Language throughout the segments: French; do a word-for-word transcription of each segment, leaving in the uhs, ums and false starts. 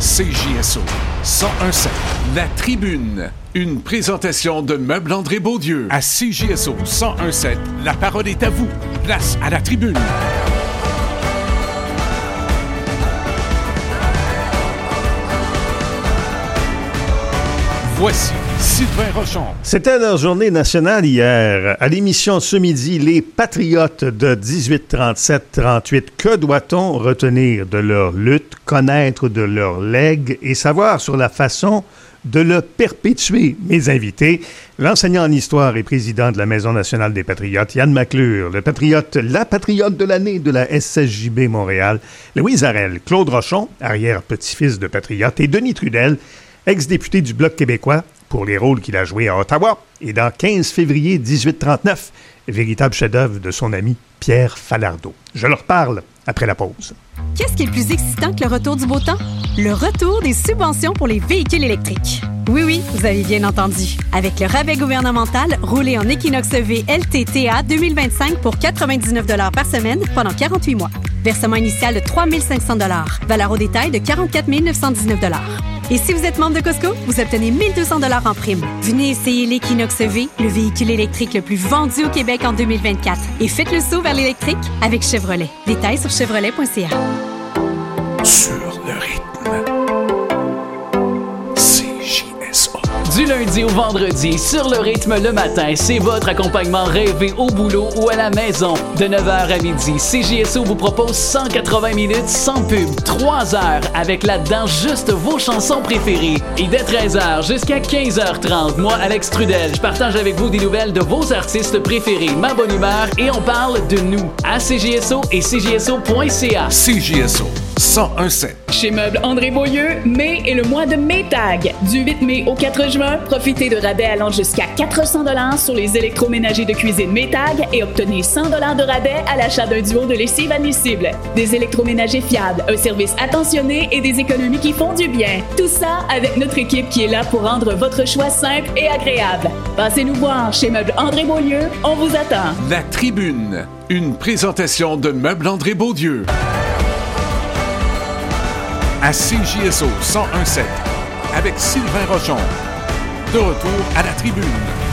C J S O cent un sept. La Tribune. Une présentation de Meubles André Beaudieu. À C J S O cent un sept, la parole est à vous. Place à la Tribune. Voici Sylvain Rochon. C'était leur journée nationale hier. À l'émission ce midi, les Patriotes de dix-huit trente-sept trente-huit. Que doit-on retenir de leur lutte, connaître de leur legs et savoir sur la façon de le perpétuer? Mes invités, l'enseignant en histoire et président de la Maison nationale des Patriotes, Yann McClure, le patriote, la patriote de l'année de la S S J B Montréal, Louise Arel, Claude Rochon, arrière-petit-fils de patriote, et Denis Trudel, ex-député du Bloc québécois, pour les rôles qu'il a joués à Ottawa, et dans quinze février dix-huit trente-neuf, véritable chef-d'œuvre de son ami Pierre Falardeau. Je leur parle après la pause. Qu'est-ce qui est plus excitant que le retour du beau temps? Le retour des subventions pour les véhicules électriques. Oui, oui, vous avez bien entendu. Avec le rabais gouvernemental, roulez en Equinox E V L T T A deux mille vingt-cinq pour quatre-vingt-dix-neuf dollars par semaine pendant quarante-huit mois. Versement initial de trois mille cinq cents dollars. Valeur au détail de quarante-quatre mille neuf cent dix-neuf dollars. Et si vous êtes membre de Costco, vous obtenez mille deux cents dollars en prime. Venez essayer l'Equinox E V, le véhicule électrique le plus vendu au Québec en deux mille vingt-quatre. Et faites le saut vers l'électrique avec Chevrolet. Détails sur chevrolet point c a. Sur le rythme. C J S O. Du lundi au vendredi, sur le rythme le matin, c'est votre accompagnement rêvé au boulot ou à la maison. De neuf heures à midi, C J S O vous propose cent quatre-vingts minutes sans pub, trois heures avec là-dedans juste vos chansons préférées. Et dès treize heures jusqu'à quinze heures trente, moi, Alex Trudel, je partage avec vous des nouvelles de vos artistes préférés, ma bonne humeur, et on parle de nous à C J S O et c j s o point c a. C J S O cent un sept. Chez Meubles André Beaulieu, mai est le mois de Maytag. Du huit mai au quatre juin, profitez de rabais allant jusqu'à quatre cents dollars sur les électroménagers de cuisine Maytag et obtenez cent dollars de rabais à l'achat d'un duo de lessive admissible. Des électroménagers fiables, un service attentionné et des économies qui font du bien. Tout ça avec notre équipe qui est là pour rendre votre choix simple et agréable. Passez nous voir chez Meubles André Beaulieu, on vous attend. La Tribune, une présentation de Meubles André Beaudieu. À C J S O cent un sept, avec Sylvain Rochon. De retour à la Tribune.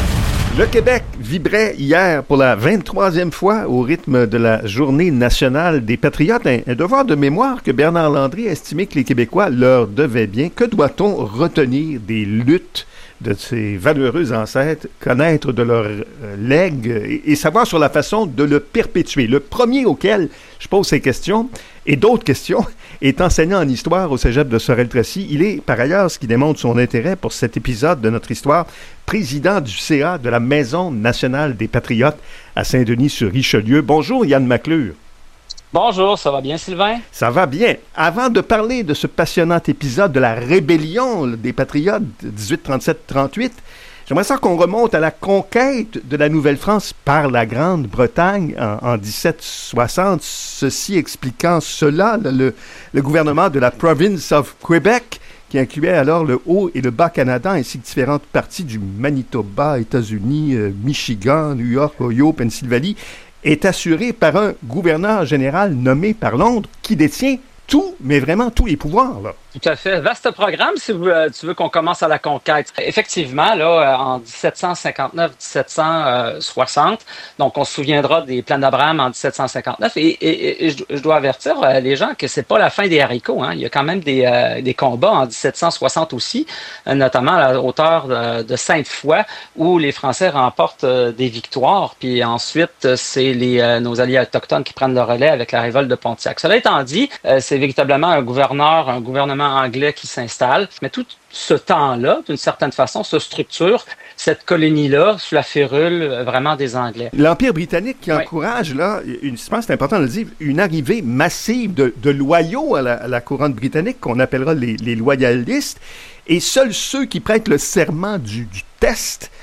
Le Québec vibrait hier pour la vingt-troisième fois au rythme de la Journée nationale des Patriotes. Un, un devoir de mémoire que Bernard Landry a estimé que les Québécois leur devaient bien. Que doit-on retenir des luttes de ces valeureux ancêtres, connaître de leur euh, legs et, et savoir sur la façon de le perpétuer? Le premier auquel je pose ces questions et d'autres questions est enseignant en histoire au cégep de Sorel-Tracy. Il est, par ailleurs, ce qui démontre son intérêt pour cet épisode de notre histoire, président du C A de la Maison nationale des Patriotes à Saint-Denis-sur-Richelieu. Bonjour, Yann McClure. Bonjour, ça va bien, Sylvain? Ça va bien. Avant de parler de ce passionnant épisode de la rébellion des Patriotes dix-huit trente-sept trente-huit, j'aimerais ça qu'on remonte à la conquête de la Nouvelle-France par la Grande-Bretagne en, en dix-sept soixante, ceci expliquant cela, le, le gouvernement de la Province of Quebec, qui incluait alors le Haut et le Bas-Canada, ainsi que différentes parties du Manitoba, États-Unis, euh, Michigan, New York, Ohio, Pennsylvanie, est assuré par un gouverneur général nommé par Londres qui détient tout, mais vraiment tous les pouvoirs, là. Tout à fait. Vaste programme, si vous, euh, tu veux qu'on commence à la conquête. Effectivement, là, en dix-sept cent cinquante-neuf dix-sept cent soixante, donc on se souviendra des plans d'Abraham en dix-sept cent cinquante-neuf, et, et, et je, je dois avertir euh, les gens que c'est pas la fin des haricots, hein. Il y a quand même des, euh, des combats en dix-sept cent soixante aussi, euh, notamment à la hauteur de, de Sainte-Foy, où les Français remportent euh, des victoires, puis ensuite, c'est les euh, nos alliés autochtones qui prennent le relais avec la révolte de Pontiac. Cela étant dit, euh, c'est véritablement un gouverneur, un gouvernement anglais qui s'installe, mais tout ce temps-là, d'une certaine façon, se structure cette colonie-là sous la férule vraiment des Anglais. L'Empire britannique qui oui. encourage, là, une, je pense que c'est important de le dire, une arrivée massive de, de loyaux à la, à la couronne britannique, qu'on appellera les, les loyalistes, et seuls ceux qui prêtent le serment du, du test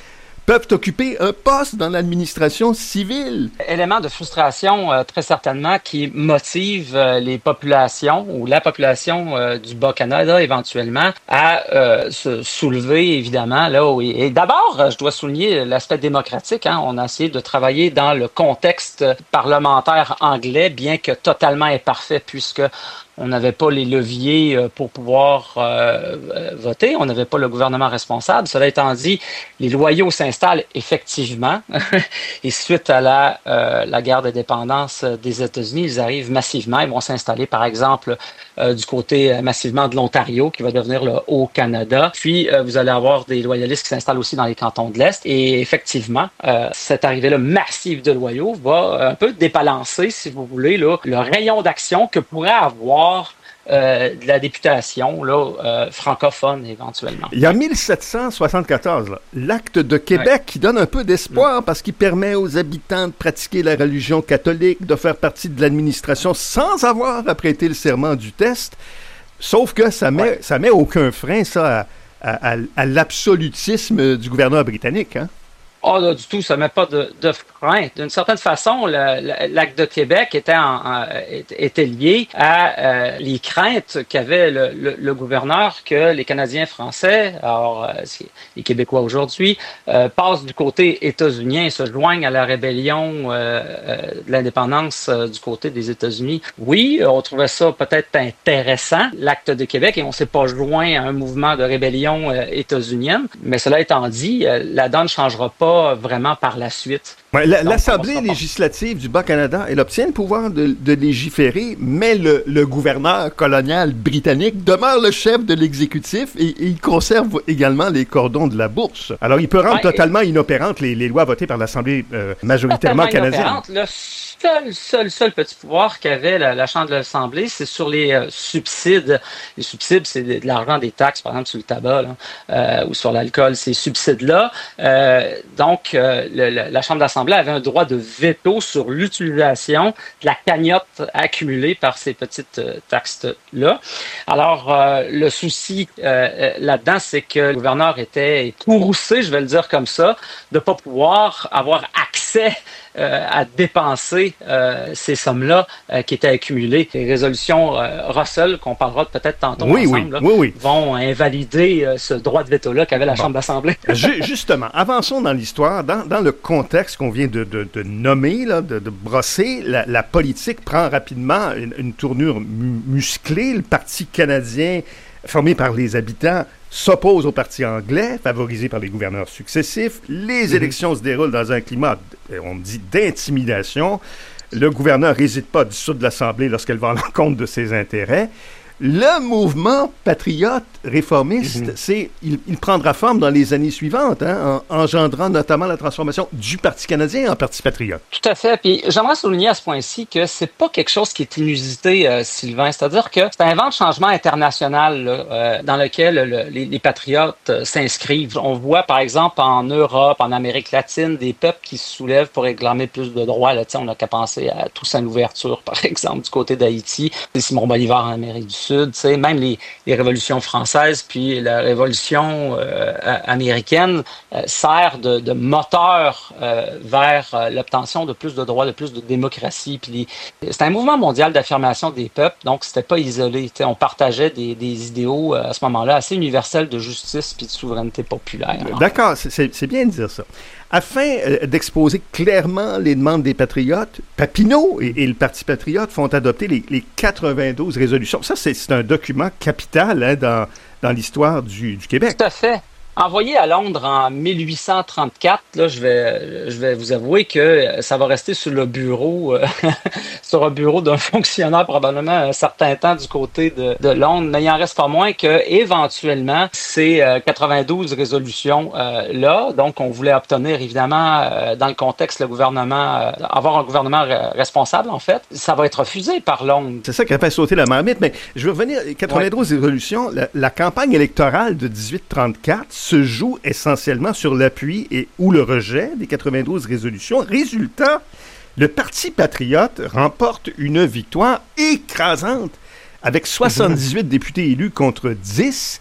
peuvent occuper un poste dans l'administration civile. Élément de frustration euh, très certainement qui motive euh, les populations ou la population euh, du Bas-Canada éventuellement à euh, se soulever évidemment là où, et d'abord je dois souligner l'aspect démocratique, hein. On a essayé de travailler dans le contexte parlementaire anglais, bien que totalement imparfait puisque on n'avait pas les leviers pour pouvoir euh, voter. On n'avait pas le gouvernement responsable. Cela étant dit, les loyaux s'installent effectivement. Et suite à la, euh, la guerre d'indépendance des États-Unis, ils arrivent massivement. Ils vont s'installer, par exemple, euh, du côté euh, massivement de l'Ontario, qui va devenir le Haut-Canada. Puis, euh, vous allez avoir des loyalistes qui s'installent aussi dans les cantons de l'Est. Et effectivement, euh, cette arrivée-là massive de loyaux va un peu débalancer, si vous voulez, là, le rayon d'action que pourrait avoir Euh, de la députation là, euh, francophone éventuellement. Il y a mille sept cent soixante-quatorze, là, l'acte de Québec ouais. qui donne un peu d'espoir mmh. parce qu'il permet aux habitants de pratiquer la religion catholique, de faire partie de l'administration sans avoir à prêter le serment du test. Sauf que ça met, ouais. ça met aucun frein ça, à, à, à l'absolutisme du gouverneur britannique. Hein? Oh, là, du tout, ça ne met pas de, de frein. D'une certaine façon, le, l'acte de Québec était, en, en, était lié à euh, les craintes qu'avait le, le, le gouverneur que les Canadiens français, alors euh, les Québécois aujourd'hui, euh, passent du côté états-unien et se joignent à la rébellion euh, euh, de l'indépendance euh, du côté des États-Unis. Oui, on trouvait ça peut-être intéressant, l'acte de Québec, et on ne s'est pas joint à un mouvement de rébellion euh, états-unienne, mais cela étant dit, euh, la donne ne changera pas vraiment par la suite. Ouais, la, Donc, l'Assemblée législative du Bas-Canada, elle obtient le pouvoir de, de légiférer, mais le, le gouverneur colonial britannique demeure le chef de l'exécutif et, et il conserve également les cordons de la bourse. Alors, il peut rendre ouais, totalement et... inopérantes les, les lois votées par l'Assemblée euh, majoritairement canadienne. Le seul, seul, seul petit pouvoir qu'avait la, la Chambre de l'Assemblée, c'est sur les euh, subsides. Les subsides, c'est de, de l'argent des taxes, par exemple sur le tabac là, euh, ou sur l'alcool, ces subsides-là. Euh, donc, euh, le, le, la Chambre d'Assemblée avait un droit de veto sur l'utilisation de la cagnotte accumulée par ces petites euh, taxes-là. Alors, euh, le souci euh, là-dedans, c'est que le gouverneur était courroucé, je vais le dire comme ça, de ne pas pouvoir avoir accès euh, à dépenser euh, ces sommes-là euh, qui étaient accumulées. Les résolutions euh, Russell, qu'on parlera peut-être tantôt oui, ensemble, oui, oui, oui. vont invalider euh, ce droit de veto-là qu'avait la bon. Chambre d'Assemblée. Justement, avançons dans l'histoire, dans, dans le contexte qu'on vient de, de, de nommer, là, de, de brosser, la, la politique prend rapidement une, une tournure mu- musclée. Le Parti canadien, formé par les habitants, s'oppose au Parti anglais, favorisé par les gouverneurs successifs. Les mmh. élections se déroulent dans un climat, on dit, d'intimidation. Le gouverneur n'hésite pas à dissoudre l'Assemblée lorsqu'elle va à l'encontre de ses intérêts. Le mouvement patriote réformiste, mm-hmm. c'est, il, il prendra forme dans les années suivantes, hein, en, engendrant notamment la transformation du Parti canadien en Parti patriote. Tout à fait. Puis j'aimerais souligner à ce point-ci que c'est pas quelque chose qui est inusité, euh, Sylvain. C'est-à-dire que c'est un vent de changement international là, euh, dans lequel le, les, les patriotes euh, s'inscrivent. On voit, par exemple, en Europe, en Amérique latine, des peuples qui se soulèvent pour réclamer plus de droits. Là, on n'a qu'à penser à Toussaint Louverture, par exemple, du côté d'Haïti, Simon Bolivar en Amérique du Sud. Sud, même les, les révolutions françaises puis la révolution euh, américaine euh, sert de, de moteur euh, vers euh, l'obtention de plus de droits, de plus de démocratie. Puis les... C'était un mouvement mondial d'affirmation des peuples, donc c'était pas isolé. T'sais, on partageait des, des idéaux euh, à ce moment-là assez universels de justice puis de souveraineté populaire. D'accord, c'est, c'est bien de dire ça. Afin euh, d'exposer clairement les demandes des patriotes, Papineau et, et le Parti patriote font adopter les, les quatre-vingt-douze résolutions. Ça, c'est, c'est un document capital hein, dans, dans l'histoire du, du Québec. Tout à fait. Envoyé à Londres en mille huit cent trente-quatre, là, je vais, je vais vous avouer que ça va rester sur le bureau, euh, sur un bureau d'un fonctionnaire probablement un certain temps du côté de, de Londres, mais il en reste pas moins que éventuellement ces euh, quatre-vingt-douze résolutions euh, là, donc on voulait obtenir évidemment euh, dans le contexte le gouvernement, euh, avoir un gouvernement re- responsable en fait, ça va être refusé par Londres. C'est ça qui a fait sauter la marmite, mais je veux revenir quatre-vingt-douze ouais. résolutions, la, la campagne électorale de dix-huit trente-quatre se joue essentiellement sur l'appui et ou le rejet des quatre-vingt-douze résolutions. Résultat, le Parti patriote remporte une victoire écrasante avec soixante-dix-huit mmh. députés élus contre dix.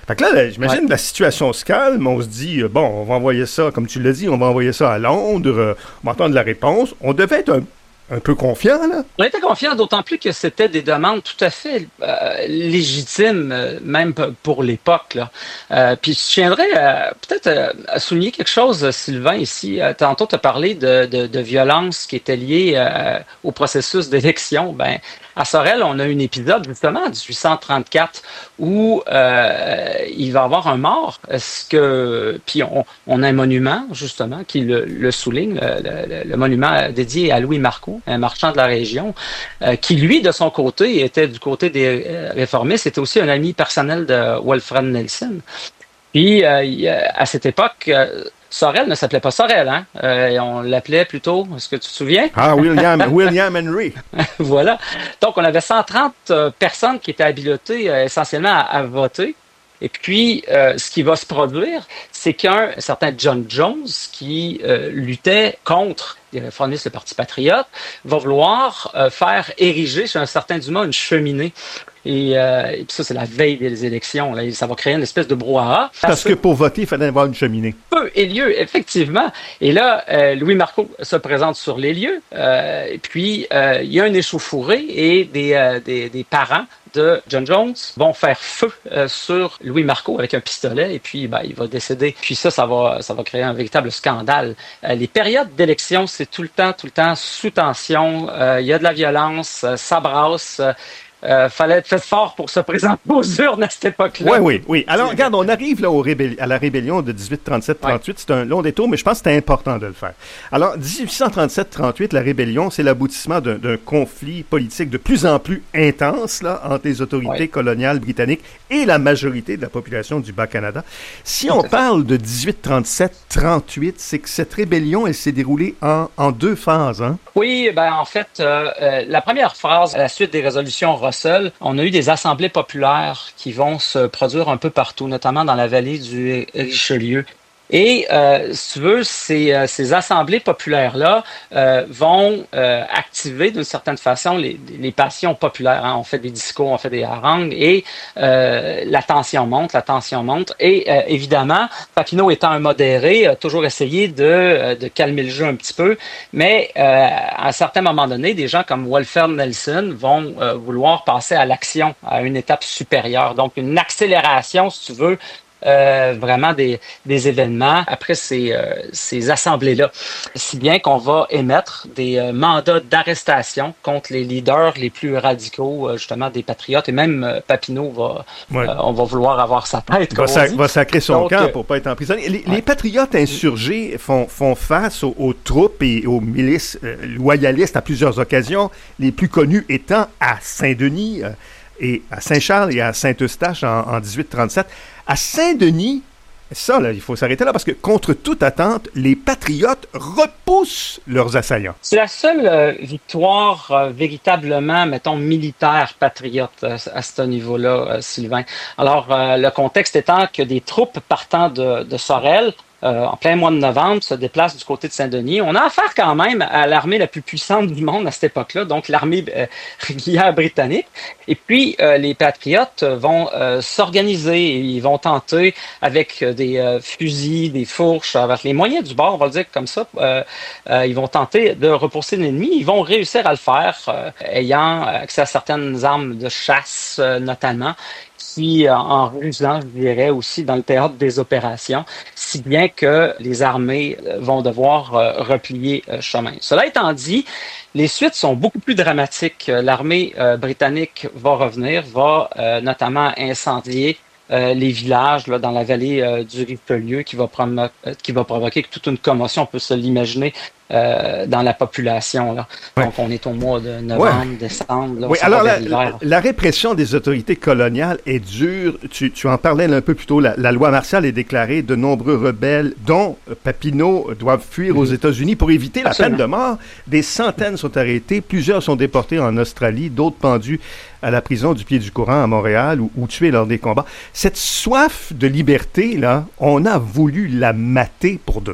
Fait que là, là j'imagine ouais. la situation se calme, on se dit, euh, bon, on va envoyer ça, comme tu l'as dit, on va envoyer ça à Londres, euh, on va entendre la réponse. On devait être un Un peu confiant, là? On était confiant, d'autant plus que c'était des demandes tout à fait euh, légitimes, euh, même pour l'époque, là. Euh, puis je tiendrais euh, peut-être euh, à souligner quelque chose, Sylvain, ici. Euh, tantôt, tu as parlé de, de, de violence qui était liée euh, au processus d'élection. Ben, à Sorel, on a un épisode, justement, en dix-huit cent trente-quatre, où euh, il va y avoir un mort. Est-ce que... Puis on, on a un monument, justement, qui le, le souligne, le, le, le monument dédié à Louis Marcoux, un marchand de la région, euh, qui, lui, de son côté, était du côté des euh, réformistes, était aussi un ami personnel de Wilfred Nelson. Puis, euh, il, à cette époque, euh, Sorel ne s'appelait pas Sorel, hein? Euh, on l'appelait plutôt, est-ce que tu te souviens? Ah, William, William Henry. Voilà. Donc, on avait cent trente euh, personnes qui étaient habilitées euh, essentiellement à, à voter. Et puis, euh, ce qui va se produire, c'est qu'un certain John Jones, qui euh, luttait contre les réformistes, le Parti patriote, va vouloir euh, faire ériger chez un certain Dumas une cheminée. Et, euh, et puis ça, c'est la veille des élections. Là, ça va créer une espèce de brouhaha. Parce, parce que pour voter, il fallait avoir une cheminée. Peu et lieu, effectivement. Et là, euh, Louis Marcoux se présente sur les lieux. Euh, et puis, euh, il y a un échauffouré et des, euh, des, des parents de John Jones vont faire feu euh, sur Louis Marcoux avec un pistolet et puis ben, il va décéder. Puis ça, ça va, ça va créer un véritable scandale. Euh, les périodes d'élection, c'est tout le temps, tout le temps sous tension. Euh, il y a de la violence, euh, ça brasse. Euh, Euh, fallait être fait fort pour se présenter aux urnes à cette époque-là. Oui, oui, oui. Alors, regarde, on arrive là au rébelli- à la rébellion de dix-huit trente-sept trente-huit. Ouais. C'est un long détour, mais je pense que c'était important de le faire. Alors, dix-huit cent trente-sept trente-huit, la rébellion, c'est l'aboutissement d'un, d'un conflit politique de plus en plus intense là, entre les autorités ouais. coloniales britanniques et la majorité de la population du Bas-Canada. Si Tout on parle de dix-huit trente-sept trente-huit, c'est que cette rébellion, elle s'est déroulée en, en deux phases, hein? Oui, ben en fait, euh, euh, la première phase, à la suite des résolutions Russell, on a eu des assemblées populaires qui vont se produire un peu partout, notamment dans la vallée du Richelieu. Et, euh, si tu veux, ces, euh, ces assemblées populaires-là euh, vont euh, activer d'une certaine façon les, les passions populaires. Hein. On fait des discours, on fait des harangues et euh, la tension monte, la tension monte. Et euh, évidemment, Papineau étant un modéré, a toujours essayé de, de calmer le jeu un petit peu. Mais euh, à un certain moment donné, des gens comme Wilfred Nelson vont euh, vouloir passer à l'action, à une étape supérieure. Donc, une accélération, si tu veux, Euh, vraiment des, des événements après ces, euh, ces assemblées-là. Si bien qu'on va émettre des euh, mandats d'arrestation contre les leaders les plus radicaux, euh, justement des patriotes, et même euh, Papineau, va, ouais. euh, on va vouloir avoir sa tête. Va, sac- dit. va sacrer son Donc, camp euh, pour pas être emprisonné. Les, ouais. les patriotes insurgés font, font face aux, aux troupes et aux milices euh, loyalistes à plusieurs occasions, les plus connus étant à Saint-Denis, euh, et à Saint-Charles et à Saint-Eustache en, en dix-huit trente-sept. À Saint-Denis, ça, là, il faut s'arrêter là parce que, contre toute attente, les patriotes repoussent leurs assaillants. C'est la seule euh, victoire euh, véritablement, mettons, militaire patriote euh, à ce niveau-là, euh, Sylvain. Alors, euh, le contexte étant que des troupes partant de, de Sorel, Euh, en plein mois de novembre, se déplace du côté de Saint-Denis. On a affaire quand même à l'armée la plus puissante du monde à cette époque-là, donc l'armée euh, régulière britannique. Et puis, euh, les patriotes vont euh, s'organiser. Ils vont tenter avec des euh, fusils, des fourches, avec les moyens du bord, on va le dire comme ça. Euh, euh, ils vont tenter de repousser l'ennemi. Ils vont réussir à le faire, euh, ayant accès à certaines armes de chasse, euh, notamment. Qui, en rusant, je dirais, aussi dans le théâtre des opérations, si bien que les armées vont devoir euh, replier euh, chemin. Cela étant dit, les suites sont beaucoup plus dramatiques. L'armée euh, britannique va revenir, va euh, notamment incendier Euh, les villages là, dans la vallée euh, du Richelieu qui va, promo- euh, qui va provoquer toute une commotion, on peut se l'imaginer, euh, dans la population. Là. Ouais. Donc, on est au mois de novembre, ouais. décembre. Là, oui, alors la, la, la répression des autorités coloniales est dure. Tu, tu en parlais un peu plus tôt. La, la loi martiale est déclarée. De nombreux rebelles, dont Papineau, doivent fuir mmh. aux États-Unis pour éviter Absolument. la peine de mort. Des centaines sont arrêtés. Plusieurs sont déportés en Australie. D'autres pendus à la prison du Pied-du-Courant à Montréal ou, ou tués lors des combats. Cette soif de liberté, là, on a voulu la mater pour de bon.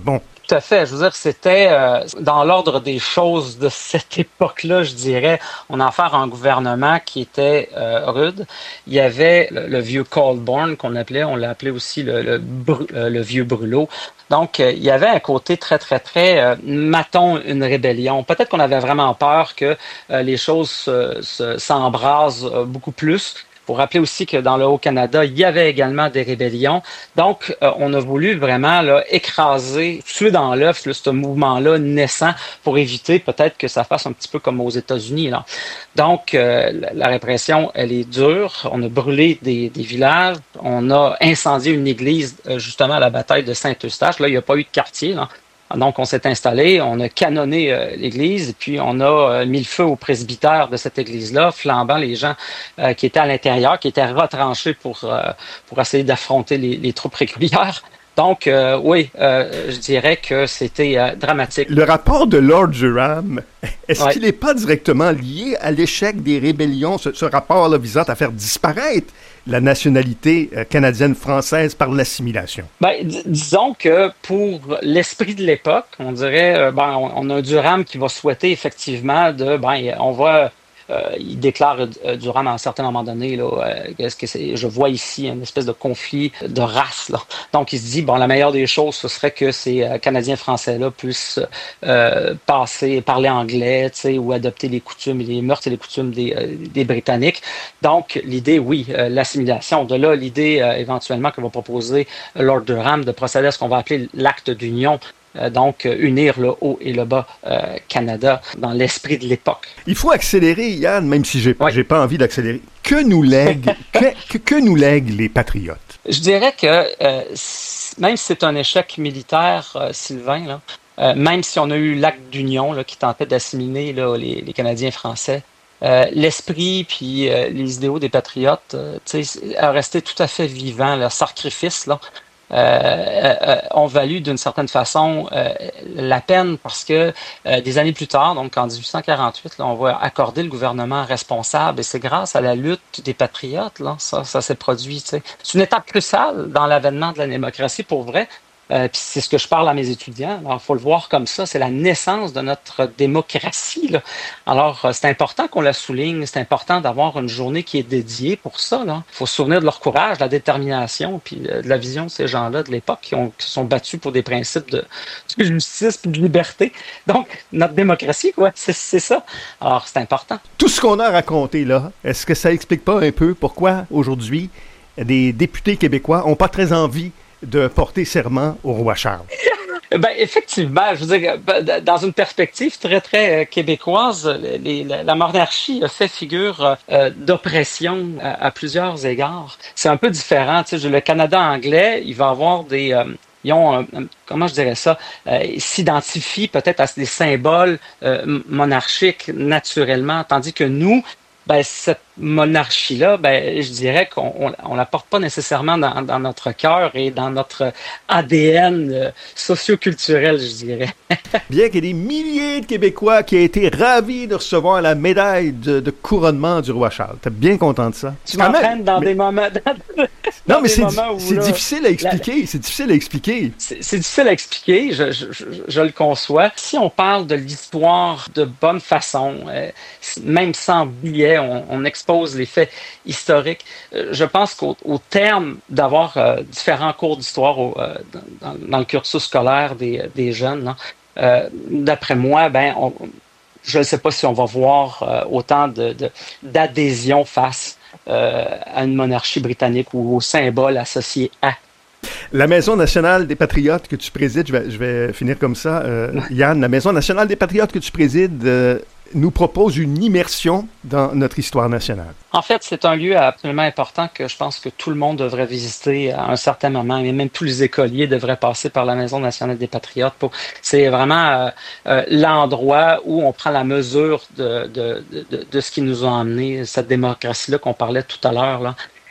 Tout à fait. Je veux dire, c'était euh, dans l'ordre des choses de cette époque-là, je dirais. On a affaire à un gouvernement qui était euh, rude. Il y avait le, le vieux Colborne qu'on appelait, on l'a appelé aussi le, le, bru, euh, le vieux brûlot. Donc, euh, il y avait un côté très, très, très euh, matons une rébellion. Peut-être qu'on avait vraiment peur que euh, les choses euh, se, s'embrasent euh, beaucoup plus. Pour rappeler aussi que dans le Haut-Canada, il y avait également des rébellions. Donc, euh, on a voulu vraiment là, écraser, tuer dans l'œuf là, ce mouvement-là naissant pour éviter peut-être que ça fasse un petit peu comme aux États-Unis. Là. Donc, euh, la répression, elle est dure. On a brûlé des, des villages. On a incendié une église euh, justement à la bataille de Saint-Eustache. Là, il n'y a pas eu de quartier, là. Donc, on s'est installé, on a canonné euh, l'église, et puis on a euh, mis le feu au presbytère de cette église-là, flambant les gens euh, qui étaient à l'intérieur, qui étaient retranchés pour, euh, pour essayer d'affronter les, les troupes régulières. Donc, euh, oui, euh, je dirais que c'était euh, dramatique. Le rapport de Lord Durham, est-ce ouais. qu'il n'est pas directement lié à l'échec des rébellions, ce, ce rapport-là visant à faire disparaître la nationalité euh, canadienne-française par l'assimilation? Ben, d- disons que pour l'esprit de l'époque, on dirait, euh, ben, on, on a un Durham qui va souhaiter effectivement de, ben, on va... Euh, il déclare euh, Durham à un certain moment donné, là, euh, qu'est-ce que c'est, je vois ici une espèce de conflit de race. Là. Donc, il se dit, bon, la meilleure des choses, ce serait que ces euh, Canadiens-Français-là puissent euh, passer, parler anglais, tu sais, ou adopter les coutumes, les mœurs et les coutumes des, euh, des Britanniques. Donc, l'idée, oui, euh, l'assimilation. De là, l'idée, euh, éventuellement, que va proposer Lord Durham de procéder à ce qu'on va appeler l'acte d'union. Euh, donc, euh, unir le haut et le bas euh, Canada dans l'esprit de l'époque. Il faut accélérer, Yann, même si j'ai, oui. j'ai pas envie d'accélérer. Que nous lèguent, que, que, que nous lèguent les patriotes? Je dirais que euh, même si c'est un échec militaire, euh, Sylvain, là, euh, même si on a eu l'acte d'union là, qui tentait d'assimiler là, les, les Canadiens français, euh, l'esprit puis euh, les idéaux des patriotes euh, a resté tout à fait vivant. Leur sacrifice, là, Euh, euh, ont valu d'une certaine façon euh, la peine parce que euh, des années plus tard, donc en dix-huit cent quarante-huit, là, on va accorder le gouvernement responsable et c'est grâce à la lutte des patriotes, là, ça, ça s'est produit. T'sais. C'est une étape cruciale dans l'avènement de la démocratie pour vrai. Euh, puis c'est ce que je parle à mes étudiants. Alors, il faut le voir comme ça. C'est la naissance de notre démocratie. Là. Alors, euh, c'est important qu'on la souligne. C'est important d'avoir une journée qui est dédiée pour ça. Il faut se souvenir de leur courage, de la détermination, puis euh, de la vision de ces gens-là de l'époque qui, ont, qui se sont battus pour des principes de, de justice et de liberté. Donc, notre démocratie, quoi, c'est, c'est ça. Alors, c'est important. Tout ce qu'on a raconté là, est-ce que ça explique pas un peu pourquoi aujourd'hui des députés québécois n'ont pas très envie de porter serment au roi Charles? Ben, effectivement, je veux dire, dans une perspective très, très québécoise, les, la, la monarchie a fait figure euh, d'oppression à, à plusieurs égards. C'est un peu différent. Tu sais, le Canada anglais, il va avoir des... Euh, ils ont, un, un, comment je dirais ça, euh, ils s'identifient peut-être à des symboles euh, monarchiques naturellement, tandis que nous, ben, cette monarchie-là, ben, je dirais qu'on on, on la porte pas nécessairement dans, dans notre cœur et dans notre A D N euh, socio-culturel, je dirais. Bien qu'il y ait des milliers de Québécois qui aient été ravis de recevoir la médaille de, de couronnement du roi Charles. T'es bien content de ça? Tu m'entraînes dans mais... des moments... Dans, non, dans mais des c'est, moments où, c'est là, difficile à expliquer. La... C'est difficile à expliquer. C'est, c'est difficile à expliquer, je, je, je, je le conçois. Si on parle de l'histoire de bonne façon, euh, même sans billets, on, on expose les faits historiques. Euh, je pense qu'au au terme d'avoir euh, différents cours d'histoire au, euh, dans, dans le cursus scolaire des, des jeunes, là, euh, d'après moi, ben, on, je ne sais pas si on va voir euh, autant de, de, d'adhésion face euh, à une monarchie britannique ou au symbole associé à. La Maison nationale des patriotes que tu présides, je vais, je vais finir comme ça, euh, Yann, la Maison nationale des patriotes que tu présides euh, nous propose une immersion dans notre histoire nationale. En fait, c'est un lieu absolument important que je pense que tout le monde devrait visiter à un certain moment, et même tous les écoliers devraient passer par la Maison nationale des patriotes. Pour... C'est vraiment euh, euh, l'endroit où on prend la mesure de, de, de, de ce qui nous a amené, cette démocratie-là qu'on parlait tout à l'heure, là.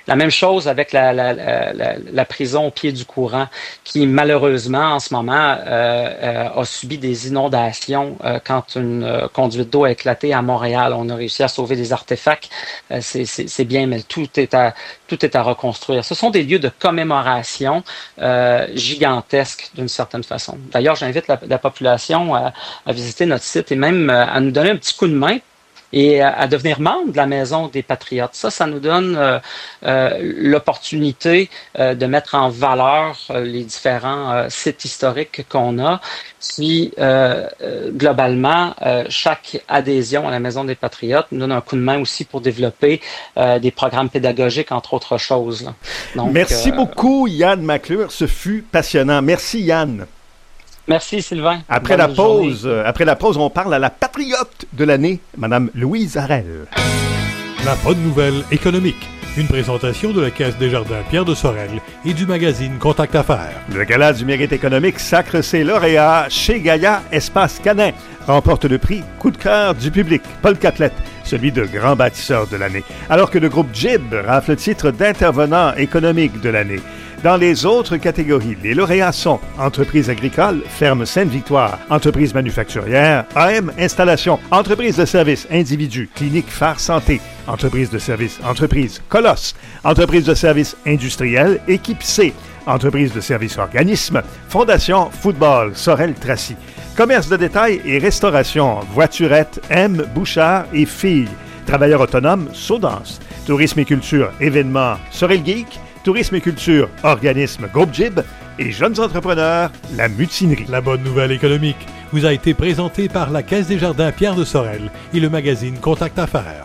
La même chose avec la, la, la, la, la prison au pied du courant, qui malheureusement en ce moment euh, euh, a subi des inondations euh, quand une euh, conduite d'eau a éclaté à Montréal. On a réussi à sauver des artefacts, euh, c'est, c'est, c'est bien, mais tout est à tout est à reconstruire. Ce sont des lieux de commémoration euh, gigantesques d'une certaine façon. D'ailleurs, j'invite la, la population à, à visiter notre site et même euh, à nous donner un petit coup de main et à, à devenir membre de la Maison des Patriotes. Ça, ça nous donne euh, euh, l'opportunité euh, de mettre en valeur euh, les différents euh, sites historiques qu'on a. Puis, euh, euh, globalement, euh, chaque adhésion à la Maison des Patriotes nous donne un coup de main aussi pour développer euh, des programmes pédagogiques, entre autres choses. Là. Donc, Merci euh, beaucoup, Yann McClure. Ce fut passionnant. Merci, Yann. Merci, Sylvain. Après la pause, euh, après la pause, on parle à la patriote de l'année, Madame Louise Arel. La bonne nouvelle économique. Une présentation de la Caisse des Jardins Pierre de Sorel et du magazine Contact Affaires. Le Gala du mérite économique sacre ses lauréats chez Gaïa Espace Canin. Remporte le prix Coup de cœur du public, Paul Catlett, celui de grand bâtisseur de l'année. Alors que le groupe Jib rafle le titre d'intervenant économique de l'année. Dans les autres catégories, les lauréats sont Entreprise agricole, Ferme Sainte-Victoire, Entreprise manufacturière, A M Installation, Entreprise de service individu, Clinique Phare Santé, Entreprise de service Entreprise Colosse, Entreprise de service industriel, Équipe C, Entreprise de service organisme, Fondation Football Sorel Tracy, Commerce de détail et restauration, Voiturette M Bouchard et Filles, Travailleurs autonomes, Saudance, Tourisme et culture, événements Sorel Geek, Tourisme et culture, organisme Groupe Jib et jeunes entrepreneurs, la mutinerie. La bonne nouvelle économique vous a été présentée par la Caisse des Jardins Pierre de Sorel et le magazine Contact Affaires.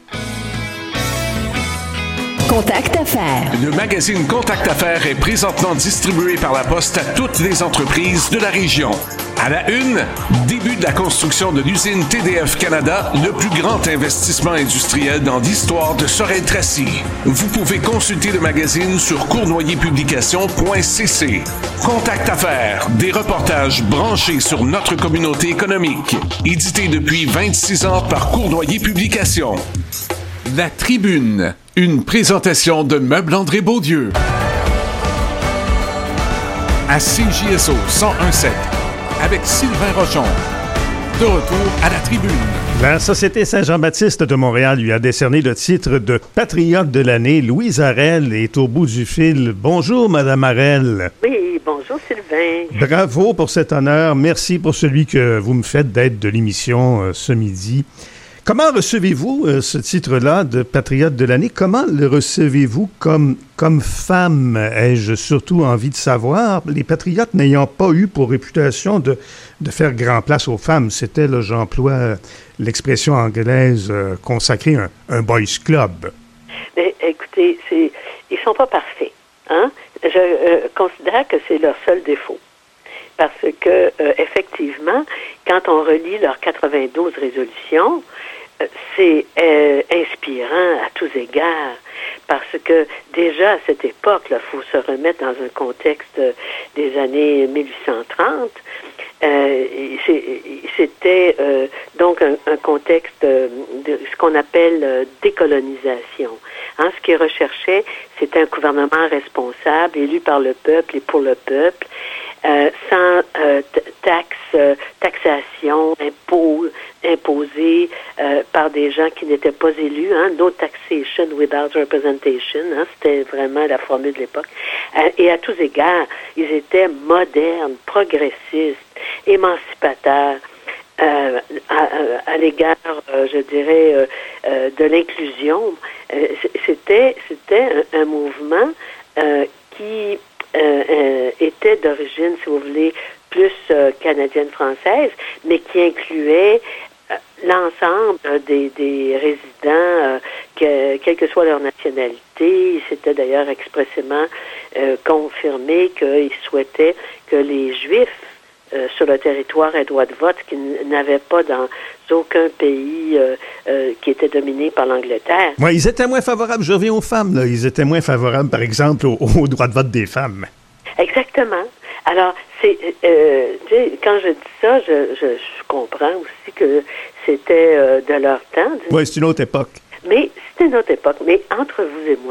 Contact Affaires. Le magazine Contact Affaires est présentement distribué par la Poste à toutes les entreprises de la région. À la une, début de la construction de l'usine T D F Canada, le plus grand investissement industriel dans l'histoire de Sorel-Tracy. Vous pouvez consulter le magazine sur cournoyer publication point c c. Contact Affaires, des reportages branchés sur notre communauté économique. Édité depuis vingt-six ans par Cournoyer Publications. La Tribune, une présentation de Meubles André Beaudieu. À C J S O cent un sept. Avec Sylvain Rochon. De retour à la Tribune. La Société Saint-Jean-Baptiste de Montréal lui a décerné le titre de Patriote de l'année. Louise Arel est au bout du fil. Bonjour, Madame Arel. Oui, bonjour, Sylvain. Bravo pour cet honneur. Merci pour celui que vous me faites d'être de l'émission euh, ce midi. Comment recevez-vous euh, ce titre-là de Patriote de l'année? Comment le recevez-vous comme, comme femme? Ai-je surtout envie de savoir. Les Patriotes n'ayant pas eu pour réputation de, de faire grand place aux femmes. C'était, là, j'emploie l'expression anglaise euh, consacrée un, un boys club. Mais écoutez, c'est, ils sont pas parfaits. Hein? Je euh, considère que c'est leur seul défaut. Parce que, euh, effectivement, quand on relit leurs quatre-vingt-douze résolutions, euh, c'est euh, inspirant à tous égards. Parce que, déjà, à cette époque, il faut se remettre dans un contexte des années mille huit cent trente, euh, c'était euh, donc un, un contexte de ce qu'on appelle euh, décolonisation. Hein, ce qu'ils recherchaient, c'était un gouvernement responsable, élu par le peuple et pour le peuple, Euh, sans euh, taxe, euh, taxation, impôt, imposée euh, par des gens qui n'étaient pas élus, hein, no taxation without representation, hein, c'était vraiment la formule de l'époque. Euh, et à tous égards, ils étaient modernes, progressistes, émancipateurs, euh, à, à l'égard, euh, je dirais, euh, euh, de l'inclusion. Euh, c'était, c'était un, un mouvement euh, qui Euh, euh, était d'origine, si vous voulez, plus euh, canadienne-française, mais qui incluait euh, l'ensemble euh, des, des résidents, euh, que, quelle que soit leur nationalité. Il s'était d'ailleurs expressément euh, confirmé qu'ils souhaitaient que les Juifs euh, sur le territoire aient droit de vote, ce qu'ils n'avaient pas dans aucun pays euh, euh, qui était dominé par l'Angleterre. Oui, ils étaient moins favorables, je reviens aux femmes, là. Ils étaient moins favorables, par exemple, au, au droit de vote des femmes. Exactement. Alors, c'est euh, tu sais, quand je dis ça, je, je, je comprends aussi que c'était euh, de leur temps. Oui, c'est une autre époque. Mais c'était une autre époque. Mais entre vous et moi,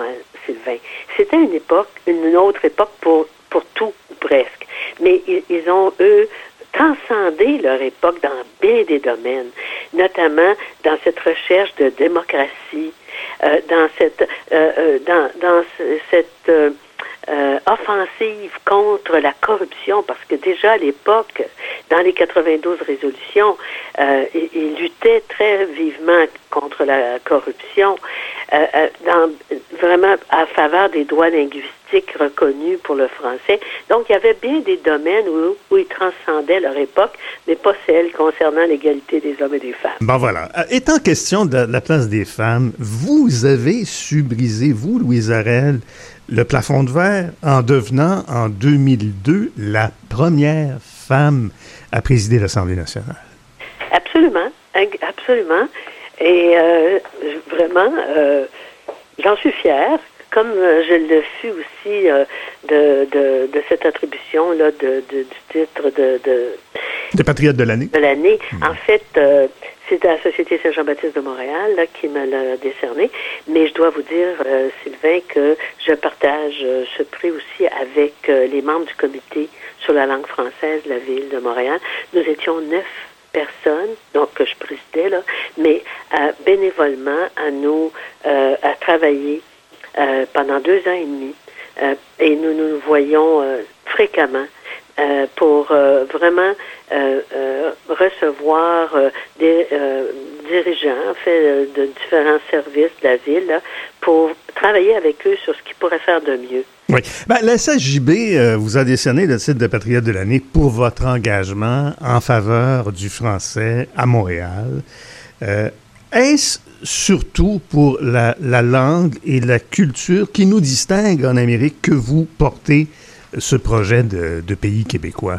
Sylvain. C'était une époque, une autre époque pour, pour tout, ou presque. Mais ils, ils ont, eux, transcendé leur époque dans bien des domaines, notamment dans cette recherche de démocratie, euh, dans cette, euh, euh, dans, dans cette euh, euh, offensive contre la corruption, parce que déjà à l'époque, dans les quatre-vingt-douze résolutions, euh, ils, ils luttaient très vivement contre la corruption, euh, euh, dans, vraiment à faveur des droits linguistiques reconnus pour le français. Donc, il y avait bien des domaines où, où ils transcendaient leur époque, mais pas celle concernant l'égalité des hommes et des femmes. Bon, voilà. Euh, étant question de la place des femmes, vous avez su briser, vous, Louise Arel, le plafond de verre en devenant, en deux mille deux, la première femme à présider l'Assemblée nationale. Absolument, absolument. Et euh, vraiment, euh, j'en suis fière, comme je le fus aussi euh, de, de, de cette attribution-là de, de, du titre de... de de patriote de l'année. De l'année. Mmh. En fait, euh, c'est la Société Saint-Jean-Baptiste de Montréal là, qui me l'a décerné. Mais je dois vous dire, euh, Sylvain, que je partage euh, ce prix aussi avec euh, les membres du comité sur la langue française de la ville de Montréal. Nous étions neuf personnes, donc que je présidais, là, mais euh, bénévolement à nous, euh, à travailler euh, pendant deux ans et demi. Euh, et nous nous voyons euh, fréquemment euh, pour euh, vraiment euh, euh, recevoir euh, des euh, dirigeants en fait, euh, de différents services de la ville là, pour travailler avec eux sur ce qu'ils pourraient faire de mieux. Oui. Ben, la S S J B euh, vous a décerné le titre de patriote de l'année pour votre engagement en faveur du français à Montréal. Euh, est-ce surtout pour la, la langue et la culture qui nous distingue en Amérique que vous portez ce projet de, de pays québécois?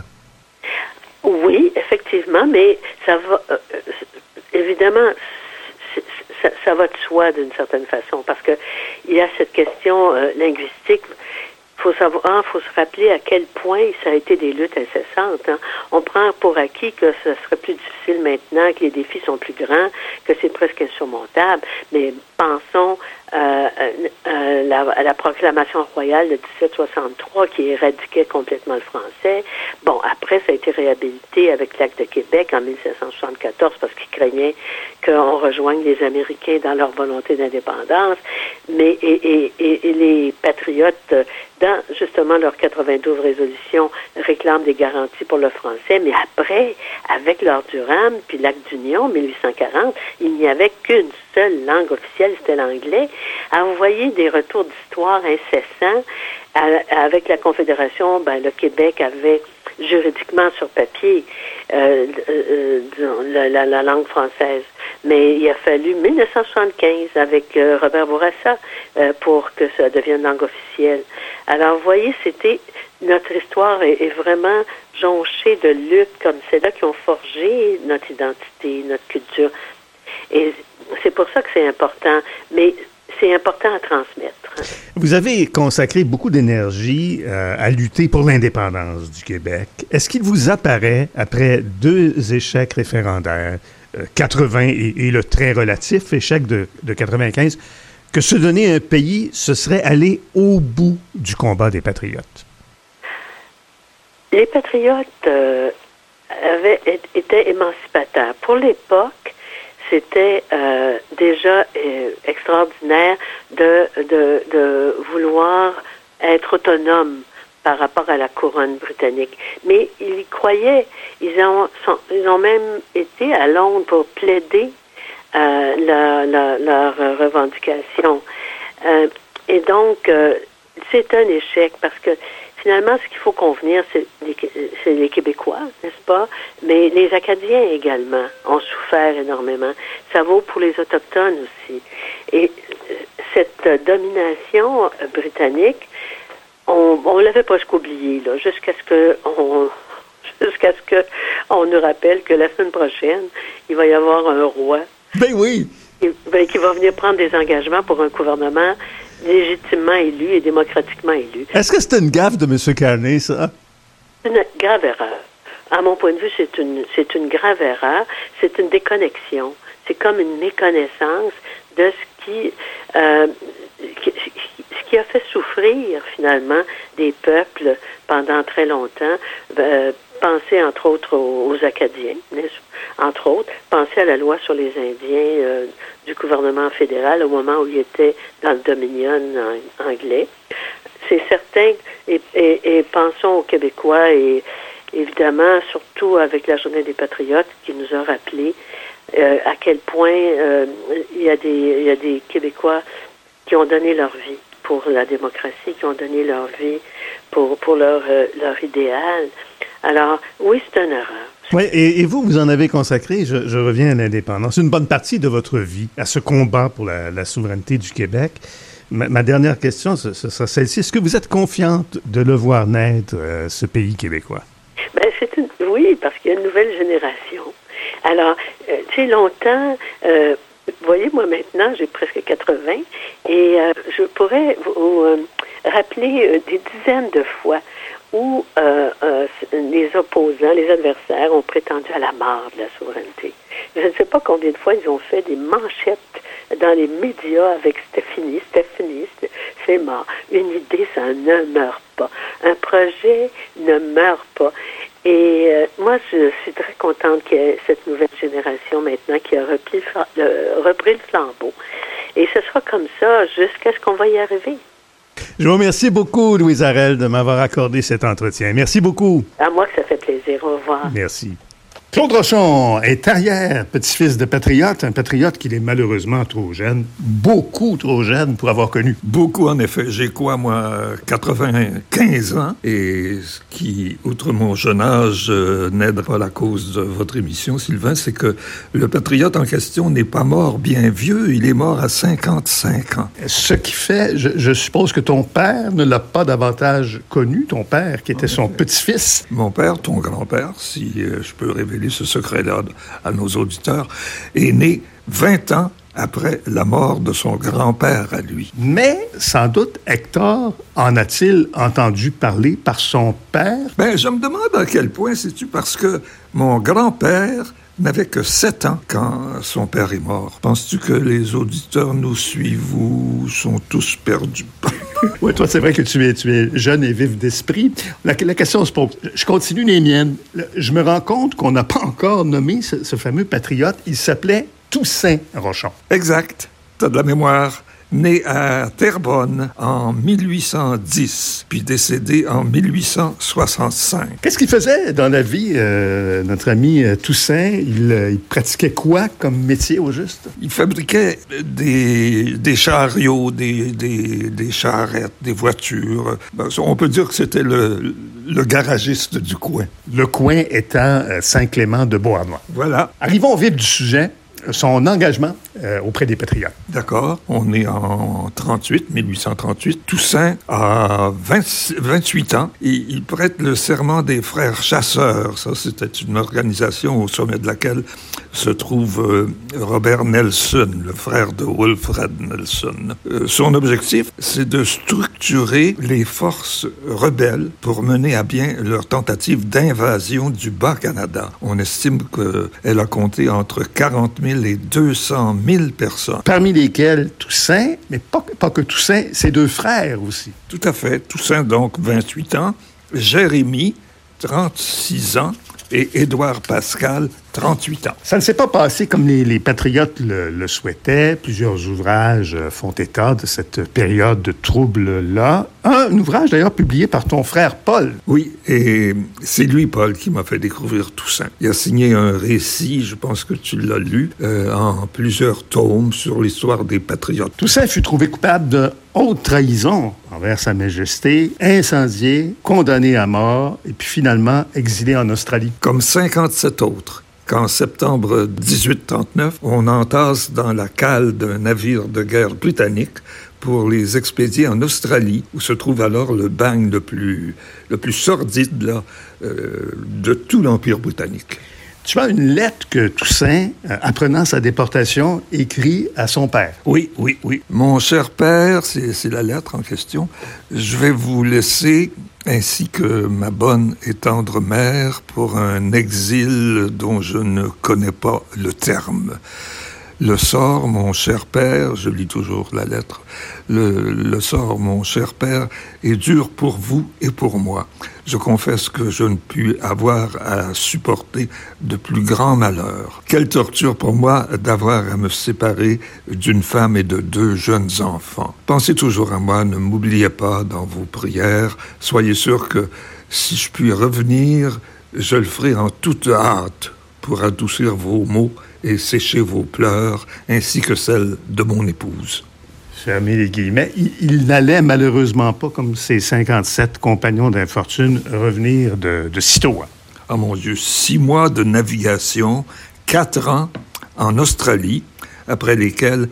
Oui, effectivement, mais ça va, euh, évidemment, ça, ça va de soi d'une certaine façon, parce que il y a cette question euh, linguistique. Faut savoir, hein, faut se rappeler à quel point ça a été des luttes incessantes. Hein. On prend pour acquis que ce serait plus difficile maintenant, que les défis sont plus grands, que c'est presque insurmontable. Mais pensons euh, euh, la, à la proclamation royale de dix-sept soixante-trois qui éradiquait complètement le français. Bon, après, ça a été réhabilité avec l'Acte de Québec en mille sept cent soixante-quatorze parce qu'ils craignaient qu'on rejoigne les Américains dans leur volonté d'indépendance. Mais et, et, et, et les patriotes, dans justement leurs quatre-vingt-douze résolutions, réclament des garanties pour le français. Mais après, avec l'ordre Durham puis l'Acte d'Union, mille huit cent quarante, il n'y avait qu'une seule langue officielle, c'était l'anglais. Alors, vous voyez des retours d'histoire incessants. À, avec la Confédération, ben, le Québec avait juridiquement sur papier euh, euh, la, la, la langue française. Mais il a fallu mille neuf cent soixante-quinze avec euh, Robert Bourassa euh, pour que ça devienne langue officielle. Alors, vous voyez, c'était notre histoire est, est vraiment jonchée de luttes comme celles-là qui ont forgé notre identité, notre culture. Et c'est pour ça que c'est important. Mais c'est important à transmettre. Vous avez consacré beaucoup d'énergie euh, à lutter pour l'indépendance du Québec. Est-ce qu'il vous apparaît, après deux échecs référendaires, euh, quatre-vingts et, et le très relatif échec de, de quatre-vingt-quinze, que se donner un pays, ce serait aller au bout du combat des patriotes? Les patriotes euh, avaient, étaient émancipateurs. Pour l'époque, c'était euh, déjà euh, extraordinaire de, de, de vouloir être autonome par rapport à la couronne britannique. Mais ils y croyaient. Ils ont, sont, ils ont même été à Londres pour plaider euh, la, la, leur revendication. Euh, et donc, euh, c'est un échec parce que finalement, ce qu'il faut convenir, c'est les, c'est les Québécois, n'est-ce pas? Mais les Acadiens également ont souffert énormément. Ça vaut pour les Autochtones aussi. Et cette domination britannique, on, on l'avait presque oublié, là, jusqu'à ce que on, jusqu'à ce que on nous rappelle que la semaine prochaine, il va y avoir un roi. Ben oui! Qui, ben, qui va venir prendre des engagements pour un gouvernement légitimement élu et démocratiquement élu. Est-ce que c'est une gaffe de M. Carney, ça? C'est une grave erreur. À mon point de vue, c'est une, c'est une grave erreur. C'est une déconnexion. C'est comme une méconnaissance de ce qui... Euh, ce qui a fait souffrir finalement des peuples pendant très longtemps. Euh, pensez entre autres aux, aux Acadiens, entre autres, pensez à la loi sur les Indiens euh, du gouvernement fédéral au moment où il était dans le Dominion en, anglais. C'est certain, et, et, et pensons aux Québécois et évidemment, surtout avec la Journée des Patriotes qui nous a rappelé euh, à quel point euh, il y a des, il y a des Québécois qui ont donné leur vie pour la démocratie, qui ont donné leur vie pour, pour leur, euh, leur idéal. Alors, oui, c'est une erreur. Oui, et, et vous, vous en avez consacré, je, je reviens à l'indépendance, une bonne partie de votre vie à ce combat pour la, la souveraineté du Québec. Ma, ma dernière question, ce, ce sera celle-ci. Est-ce que vous êtes confiante de le voir naître, euh, ce pays québécois? Ben, c'est une, oui, parce qu'il y a une nouvelle génération. Alors, euh, tu sais, longtemps, euh, vous voyez, moi maintenant, j'ai presque quatre-vingts, et euh, je pourrais vous euh, rappeler euh, des dizaines de fois où euh, euh, les opposants, les adversaires ont prétendu à la mort de la souveraineté. Je ne sais pas combien de fois ils ont fait des manchettes dans les médias avec Stéphanie, Stéphanie, c'est mort. Une idée, ça ne meurt pas. Un projet ne meurt pas. Et euh, moi, je suis très contente qu'il y ait cette nouvelle génération maintenant qui a repris le, le, repris le flambeau. Et ce sera comme ça jusqu'à ce qu'on va y arriver. Je vous remercie beaucoup, Louise Arel, de m'avoir accordé cet entretien. Merci beaucoup. À moi que ça fait plaisir. Au revoir. Merci. Claude Rochon est arrière petit-fils de patriote, un patriote qui est malheureusement trop jeune, beaucoup trop jeune pour avoir connu. Beaucoup, en effet. J'ai quoi, moi, quatre-vingt-quinze ans, et ce qui, outre mon jeune âge, euh, n'aide pas la cause de votre émission, Sylvain, c'est que le patriote en question n'est pas mort bien vieux, il est mort à cinquante-cinq ans. Ce qui fait, je, je suppose que ton père ne l'a pas davantage connu, ton père, qui était son petit-fils. Mon père, ton grand-père, si euh, je peux révéler ce secret-là à nos auditeurs, est né vingt ans après la mort de son grand-père à lui. Mais, sans doute, Hector en a-t-il entendu parler par son père? Ben, je me demande à quel point c'est-tu, parce que mon grand-père n'avait que sept ans quand son père est mort. Penses-tu que les auditeurs nous suivent ou sont tous perdus? Oui, toi, c'est vrai que tu es, tu es jeune et vif d'esprit. La, la question se pose. Je continue les miennes. Je me rends compte qu'on n'a pas encore nommé ce, ce fameux patriote. Il s'appelait Toussaint Rochon. Exact. T'as de la mémoire. Né à Terrebonne en mille huit cent dix, puis décédé en mille huit cent soixante-cinq. Qu'est-ce qu'il faisait dans la vie, euh, notre ami euh, Toussaint? Il, euh, il pratiquait quoi comme métier, au juste? Il fabriquait des, des chariots, des, des, des charrettes, des voitures. Ben, on peut dire que c'était le, le garagiste du coin. Le coin étant euh, Saint-Clément de Beauharnois. Voilà. Arrivons au vif du sujet. Son engagement euh, auprès des Patriotes. D'accord. On est en trente-huit, mille huit cent trente-huit. Toussaint a vingt, vingt-huit ans et il prête le serment des Frères Chasseurs. Ça, c'était une organisation au sommet de laquelle se trouve euh, Robert Nelson, le frère de Wilfred Nelson. Euh, son objectif, c'est de structurer les forces rebelles pour mener à bien leur tentative d'invasion du Bas-Canada. On estime qu'elle a compté entre quarante mille et deux cent mille personnes. Parmi lesquelles Toussaint, mais pas, pas que Toussaint, ses deux frères aussi. Tout à fait. Toussaint, donc, vingt-huit ans. Jérémie, trente-six ans. Et Édouard Pascal, trente-huit ans. Ça ne s'est pas passé comme les, les patriotes le, le souhaitaient. Plusieurs ouvrages font état de cette période de trouble-là. Un, un ouvrage d'ailleurs publié par ton frère Paul. Oui, et c'est lui, Paul, qui m'a fait découvrir Toussaint. Il a signé un récit, je pense que tu l'as lu, euh, en plusieurs tomes sur l'histoire des patriotes. Toussaint fut trouvé coupable de haute trahison envers Sa Majesté, incendié, condamné à mort et puis finalement exilé en Australie. Comme cinquante-sept autres. Qu'en septembre dix-huit trente-neuf, on entasse dans la cale d'un navire de guerre britannique pour les expédier en Australie, où se trouve alors le bagne le plus, le plus sordide là, euh, de tout l'Empire britannique. Tu as une lettre que Toussaint, euh, apprenant sa déportation, écrit à son père. Oui, oui, oui. Mon cher père, c'est, c'est la lettre en question. Je vais vous laisser, ainsi que ma bonne et tendre mère, pour un exil dont je ne connais pas le terme. Le sort, mon cher père, je lis toujours la lettre, le, le sort, mon cher père, est dur pour vous et pour moi. Je confesse que je ne puis avoir à supporter de plus grands malheurs. Quelle torture pour moi d'avoir à me séparer d'une femme et de deux jeunes enfants. Pensez toujours à moi, ne m'oubliez pas dans vos prières. Soyez sûr que si je puis revenir, je le ferai en toute hâte pour adoucir vos mots et sécher vos pleurs, ainsi que celles de mon épouse. Fermez les guillemets. Il, il n'allait malheureusement pas, comme ses cinquante-sept compagnons d'infortune, revenir de, de sitôt. Ah mon Dieu, six mois de navigation, quatre ans en Australie, après lesquels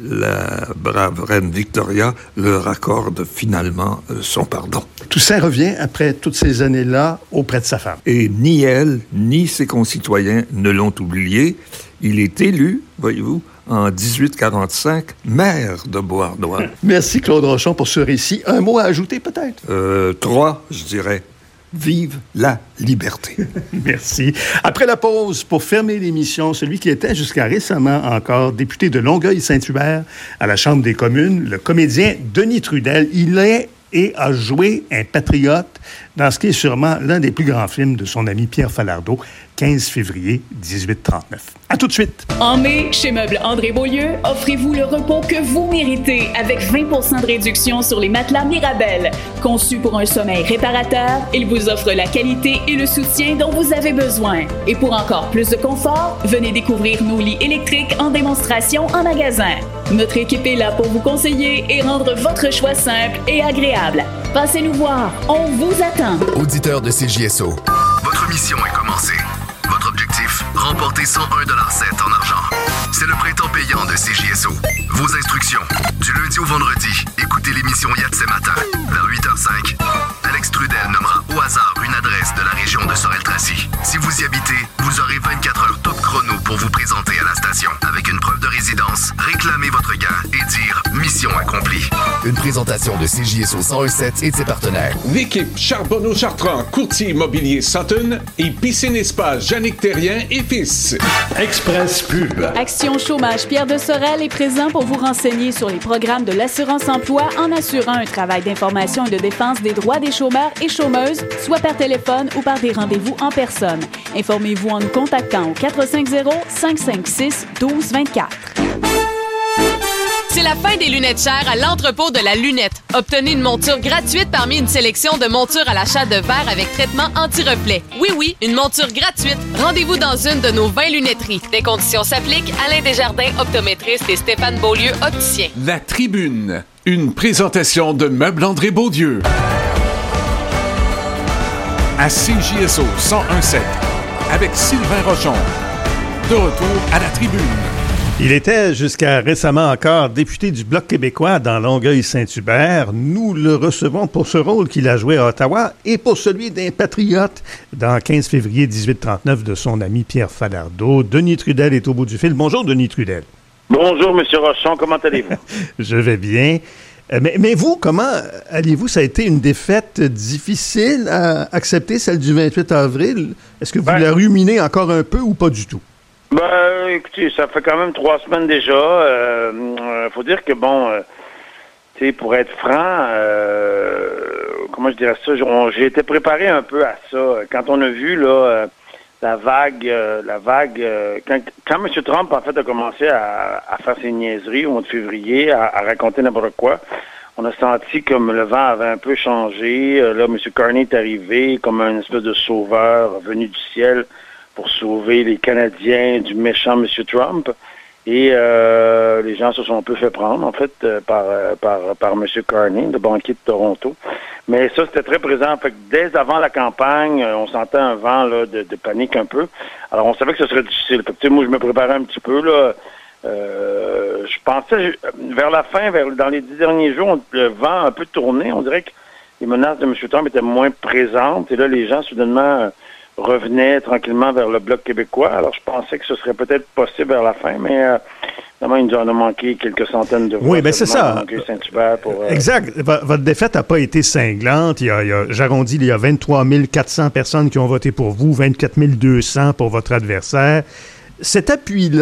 la brave reine Victoria leur accorde finalement son pardon. Toussaint revient après toutes ces années-là auprès de sa femme. Et ni elle, ni ses concitoyens ne l'ont oublié. Il est élu, voyez-vous, en dix-huit quarante-cinq, maire de Beauharnois. Merci Claude Rochon pour ce récit. Un mot à ajouter peut-être? Euh, trois, je dirais. Vive la liberté. Merci. Après la pause, pour fermer l'émission, celui qui était jusqu'à récemment encore député de Longueuil-Saint-Hubert à la Chambre des communes, le comédien Denis Trudel, il est et a joué un patriote dans ce qui est sûrement l'un des plus grands films de son ami Pierre Falardeau, quinze février dix-huit trente-neuf. À tout de suite. En mai, chez Meubles André Beaulieu, offrez-vous le repos que vous méritez avec vingt pour cent de réduction sur les matelas Mirabel. Conçus pour un sommeil réparateur, ils vous offrent la qualité et le soutien dont vous avez besoin. Et pour encore plus de confort, venez découvrir nos lits électriques en démonstration en magasin. Notre équipe est là pour vous conseiller et rendre votre choix simple et agréable. Passez nous voir, on vous attend. Auditeur de C J S O, votre mission est commencée. Votre objectif, remporter cent un virgule sept en argent. C'est le printemps payant de C J S O. Vos instructions, du lundi au vendredi, écoutez l'émission Yatsé Matin, vers huit heures cinq. Alex Trudel nommera au hasard une adresse de la région de Sorel-Tracy. Si vous y habitez, vous aurez vingt-quatre heures top chrono pour vous présenter à la station. Avec une preuve de résidence, réclamez votre gain et dire « Mission accomplie ». Une présentation de C J S O cent un virgule sept et de ses partenaires. L'équipe Charbonneau-Chartrand, courtier immobilier Sutton et Piscine Espace Jannick Terrien et Fils. Express Pub. Action Chômage Pierre de Sorel est présent pour vous renseigner sur les programmes de l'assurance-emploi en assurant un travail d'information et de défense des droits des chômeurs et chômeuses, soit par téléphone ou par des rendez-vous en personne. Informez-vous en nous contactant au quatre cinq zéro, cinq cinq six, un deux deux quatre. C'est la fin des lunettes chères à l'entrepôt de la lunette. Obtenez une monture gratuite parmi une sélection de montures à l'achat de verre avec traitement anti-reflet. Oui, oui, une monture gratuite. Rendez-vous dans une de nos vingt lunetteries. Des conditions s'appliquent. Alain Desjardins, optométriste, et Stéphane Beaulieu, opticien. La Tribune, une présentation de Meubles André Beaulieu. À C J S O cent un virgule sept, avec Sylvain Rochon. De retour à la Tribune. Il était jusqu'à récemment encore député du Bloc québécois dans Longueuil-Saint-Hubert. Nous le recevons pour ce rôle qu'il a joué à Ottawa et pour celui d'un patriote dans quinze février dix-huit trente-neuf de son ami Pierre Falardeau. Denis Trudel est au bout du fil. Bonjour, Denis Trudel. Bonjour, M. Rochon. Comment allez-vous? Je vais bien. Mais, mais vous, comment allez-vous? Ça a été une défaite difficile à accepter, celle du vingt-huit avril. Est-ce que vous ben, la ruminez encore un peu ou pas du tout? Ben, écoutez, ça fait quand même trois semaines déjà. Euh, euh, faut dire que, bon, euh, tu sais, pour être franc, euh, comment je dirais ça, j'ai été préparé un peu à ça. Quand on a vu, là, euh, la vague, euh, la vague, euh, quand, quand M. Trump, en fait, a commencé à, à faire ses niaiseries au mois de février, à, à raconter n'importe quoi, on a senti comme le vent avait un peu changé. Euh, là, M. Carney est arrivé comme un espèce de sauveur venu du ciel pour sauver les Canadiens du méchant M. Trump. Et euh, les gens se sont un peu fait prendre, en fait, euh, par, euh, par, par M. Carney, le banquier de Toronto. Mais ça, c'était très présent. Fait que dès avant la campagne, on sentait un vent là, de, de panique un peu. Alors, on savait que ce serait difficile. Fait que, moi, je me préparais un petit peu. Là. Euh, je pensais, vers la fin, vers dans les dix derniers jours, le vent a un peu tourné. On dirait que les menaces de M. Trump étaient moins présentes. Et là, les gens, soudainement, revenaient tranquillement vers le Bloc québécois. Alors, je pensais que ce serait peut-être possible vers la fin, mais euh, évidemment, il nous en a manqué quelques centaines de voix. Oui, bien c'est ça. Pour, euh... Exact. V- votre défaite n'a pas été cinglante. Il y a, il y a, j'arrondis, il y a vingt-trois mille quatre cents personnes qui ont voté pour vous, vingt-quatre mille deux cents pour votre adversaire. Cet appui-là,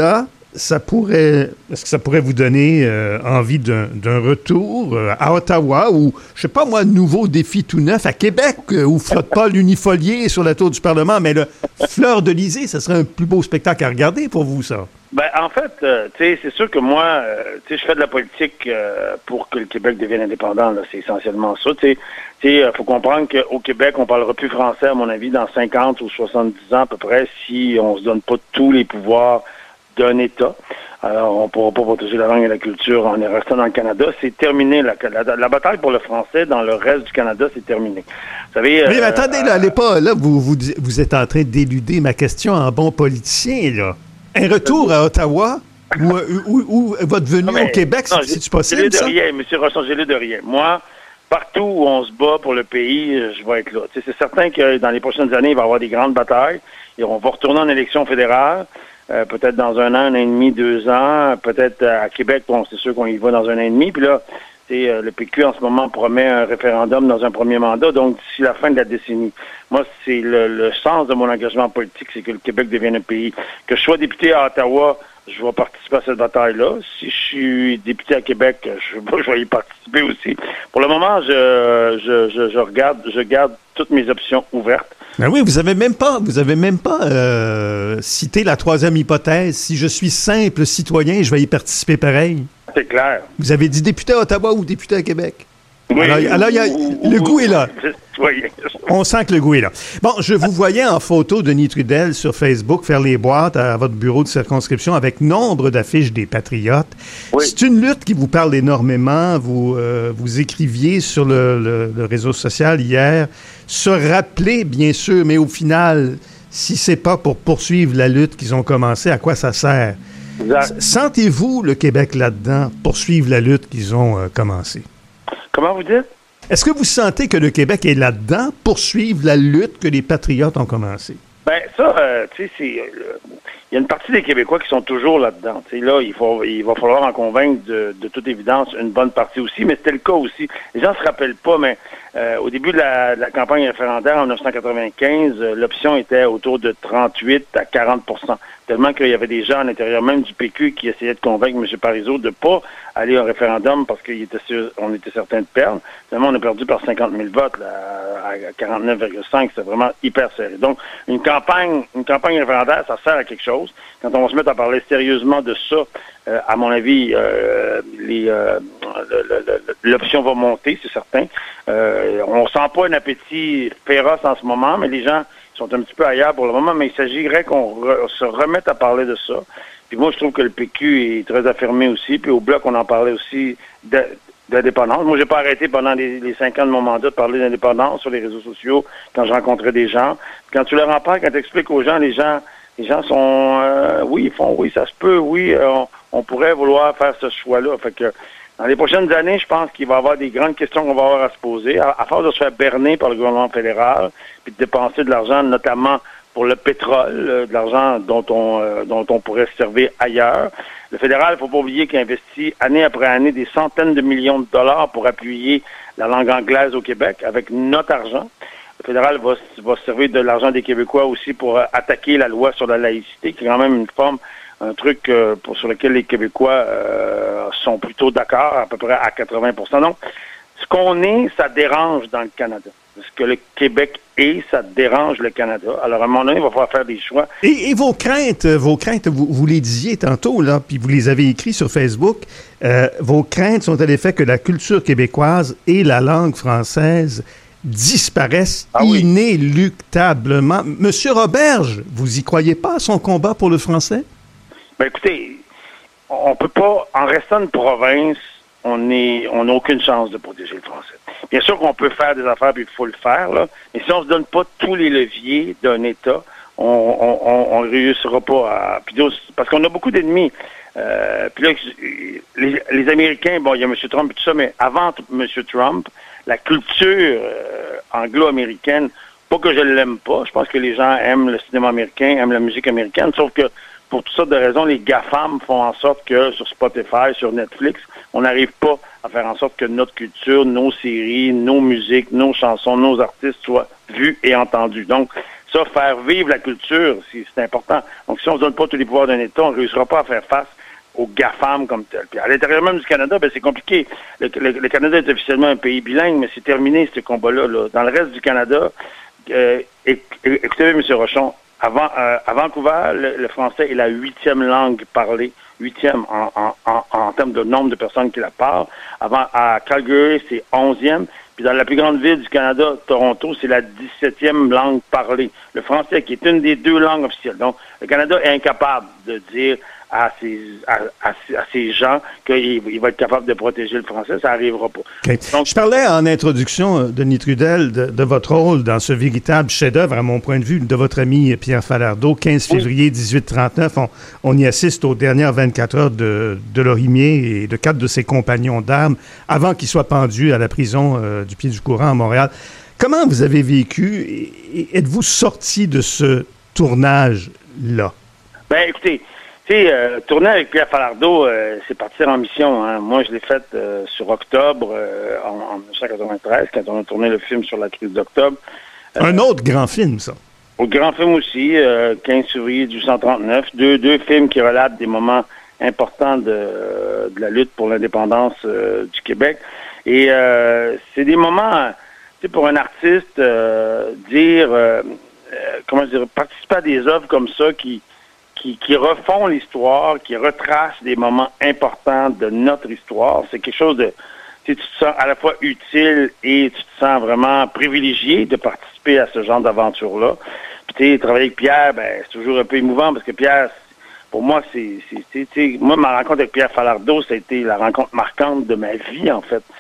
ça pourrait, est-ce que ça pourrait vous donner euh, envie d'un, d'un retour euh, à Ottawa ou, je sais pas moi, nouveau défi tout neuf à Québec euh, où flotte pas l'unifolié sur la tour du Parlement, mais le Fleur de l'Élysée, ça serait un plus beau spectacle à regarder pour vous, ça? Ben, en fait, euh, tu sais, c'est sûr que moi, euh, tu sais, je fais de la politique euh, pour que le Québec devienne indépendant, là, c'est essentiellement ça, tu sais. Tu sais, il faut comprendre qu'au Québec, on parlera plus français, à mon avis, dans cinquante ou soixante-dix ans à peu près, si on se donne pas tous les pouvoirs d'un État. Alors, on ne pourra pas protéger la langue et la culture en restant dans le Canada. C'est terminé. La, la, la bataille pour le français dans le reste du Canada, c'est terminé. Vous savez... Mais, euh, mais attendez, là, allez pas, là, vous, vous, vous êtes en train d'éluder ma question en bon politicien, là. Un retour à Ottawa ou, ou, ou votre venue mais, au Québec, non, c'est-tu possible, j'ai lu de ça? rien, M. Rosson, j'ai lu de rien. Moi, partout où on se bat pour le pays, je vais être là. Tu sais, c'est certain que dans les prochaines années, il va y avoir des grandes batailles. Et on va retourner en élection fédérale. Euh, peut-être dans un an, un an et demi, deux ans. Peut-être à Québec, bon, c'est sûr qu'on y va dans un an et demi. Puis là, euh, le P Q en ce moment promet un référendum dans un premier mandat, donc d'ici la fin de la décennie. Moi, c'est le, le sens de mon engagement politique, c'est que le Québec devienne un pays. Que je sois député à Ottawa, je vais participer à cette bataille-là. Si je suis député à Québec, je, je vais y participer aussi. Pour le moment, je, je, je, je regarde, je garde toutes mes options ouvertes. Ben oui, vous avez même pas, vous avez même pas euh, cité la troisième hypothèse. Si je suis simple citoyen, je vais y participer pareil. C'est clair. Vous avez dit député à Ottawa ou député à Québec? Oui, alors, alors y a, le goût est là. Oui. On sent que le goût est là. Bon, je vous voyais en photo, Denis Trudel, sur Facebook, faire les boîtes à votre bureau de circonscription avec nombre d'affiches des Patriotes. Oui. C'est une lutte qui vous parle énormément. Vous, euh, vous écriviez sur le, le, le réseau social hier, se rappeler, bien sûr, mais au final, si c'est pas pour poursuivre la lutte qu'ils ont commencé, à quoi ça sert? Exact. Sentez-vous le Québec là-dedans, poursuivre la lutte qu'ils ont euh, commencée? Comment vous dites? Est-ce que vous sentez que le Québec est là-dedans, poursuivre la lutte que les Patriotes ont commencée? Ben ça, euh, tu sais, c'est... Euh, il y a une partie des Québécois qui sont toujours là-dedans. Tu sais, là, il, faut, il va falloir en convaincre de, de toute évidence une bonne partie aussi, mais c'était le cas aussi. Les gens se rappellent pas, mais euh, au début de la, de la campagne référendaire en dix-neuf cent quatre-vingt-quinze, euh, l'option était autour de trente-huit à quarante pour cent. Tellement qu'il y avait des gens à l'intérieur même du P Q qui essayaient de convaincre M. Parizeau de ne pas aller au référendum parce qu'on était, était certain de perdre. Finalement, on a perdu par cinquante mille votes là, à quarante-neuf virgule cinq. C'était vraiment hyper serré. Donc, une campagne, une campagne référendaire, ça sert à quelque chose. Quand on va se mettre à parler sérieusement de ça, euh, à mon avis, euh, les, euh, le, le, le, l'option va monter, c'est certain. Euh, on sent pas un appétit féroce en ce moment, mais les gens sont un petit peu ailleurs pour le moment, mais il s'agirait qu'on re, se remette à parler de ça. Puis moi, je trouve que le P Q est très affirmé aussi. Puis au Bloc, on en parlait aussi de, d'indépendance. Moi, j'ai pas arrêté pendant les, les cinq ans de mon mandat de parler d'indépendance sur les réseaux sociaux quand je rencontrais des gens. Puis quand tu leur en parles, quand tu expliques aux gens, les gens les gens sont... Euh, oui, ils font, oui, ça se peut, oui, euh, on, on pourrait vouloir faire ce choix-là. Fait que dans les prochaines années, je pense qu'il va y avoir des grandes questions qu'on va avoir à se poser, à, à force de se faire berner par le gouvernement fédéral, puis de dépenser de l'argent, notamment pour le pétrole, euh, de l'argent dont on euh, dont on pourrait se servir ailleurs. Le fédéral, il ne faut pas oublier qu'il investit année après année des centaines de millions de dollars pour appuyer la langue anglaise au Québec avec notre argent. Le fédéral va, va se servir de l'argent des Québécois aussi pour euh, attaquer la loi sur la laïcité, qui est quand même une forme, un truc euh, pour, sur lequel les Québécois euh, sont plutôt d'accord, à peu près à quatre-vingts pour cent. Donc, ce qu'on est, ça dérange dans le Canada. Ce que le Québec est, ça dérange le Canada. Alors, à un moment donné, il va falloir faire des choix. Et, et vos craintes, vos craintes, vous, vous les disiez tantôt, là, puis vous les avez écrites sur Facebook, euh, vos craintes sont à l'effet que la culture québécoise et la langue française disparaissent ah oui. inéluctablement. Monsieur Roberge, vous y croyez pas à son combat pour le français? Ben écoutez, on peut pas, en restant une province, on est, on n'a aucune chance de protéger le français. Bien sûr qu'on peut faire des affaires, puis il faut le faire, là, mais si on se donne pas tous les leviers d'un État, on ne réussira pas à... Puis parce qu'on a beaucoup d'ennemis. Euh, puis là, les, les Américains, bon, il y a M. Trump et tout ça, mais avant M. Trump, la culture euh, anglo-américaine, pas que je l'aime pas, je pense que les gens aiment le cinéma américain, aiment la musique américaine, sauf que pour toutes sortes de raisons, les GAFAM font en sorte que sur Spotify, sur Netflix, on n'arrive pas à faire en sorte que notre culture, nos séries, nos musiques, nos chansons, nos artistes soient vus et entendus. Donc, Ça, faire vivre la culture, c'est, c'est important. Donc, si on ne se donne pas tous les pouvoirs d'un État, on ne réussira pas à faire face aux GAFAM comme tel. Puis à l'intérieur même du Canada, ben, c'est compliqué. Le, le, le Canada est officiellement un pays bilingue, mais c'est terminé, ce combat-là. Là. Dans le reste du Canada, euh, écoutez, M. Rochon, avant, euh, à Vancouver, le, le français est la huitième langue parlée, huitième en, en, en, en termes de nombre de personnes qui la parlent. Avant, à Calgary, c'est onzième. Puis dans la plus grande ville du Canada, Toronto, c'est la dix-septième langue parlée. Le français, qui est une des deux langues officielles. Donc, le Canada est incapable de dire à ces, à, à, à ces gens qu'il il va être capable de protéger le français. Ça n'arrivera pas. Okay. Donc, je parlais en introduction, Denis Trudel, de, de votre rôle dans ce véritable chef-d'œuvre, à mon point de vue, de votre ami Pierre Falardeau. quinze février dix-huit trente-neuf, on, on y assiste aux dernières vingt-quatre heures de, de Lorimier et de quatre de ses compagnons d'armes avant qu'il soit pendu à la prison euh, du Pied-du-Courant à Montréal. Comment vous avez vécu et, et êtes-vous sorti de ce tournage-là? Ben, écoutez, tu sais, euh, tourner avec Pierre Falardeau, euh, c'est partir en mission. Hein. Moi, je l'ai fait euh, sur octobre, euh, en, en dix-neuf cent quatre-vingt-treize, quand on a tourné le film sur la crise d'octobre. Euh, Un autre grand film, ça. Au grand film aussi, euh, quinze février dix-huit cent trente-neuf. Deux, deux films qui relatent des moments importants de, de la lutte pour l'indépendance euh, du Québec. Et euh, c'est des moments, tu sais, pour un artiste, euh, dire, euh, euh, comment dire, participer à des œuvres comme ça qui Qui, qui refont l'histoire, qui retracent des moments importants de notre histoire. C'est quelque chose de... Tu te sens à la fois utile et tu te sens vraiment privilégié de participer à ce genre d'aventure-là. Puis tu sais, travailler avec Pierre, ben c'est toujours un peu émouvant parce que Pierre, pour moi, c'est... c'est tu sais, moi, ma rencontre avec Pierre Falardeau, ça a été la rencontre marquante de ma vie, en fait.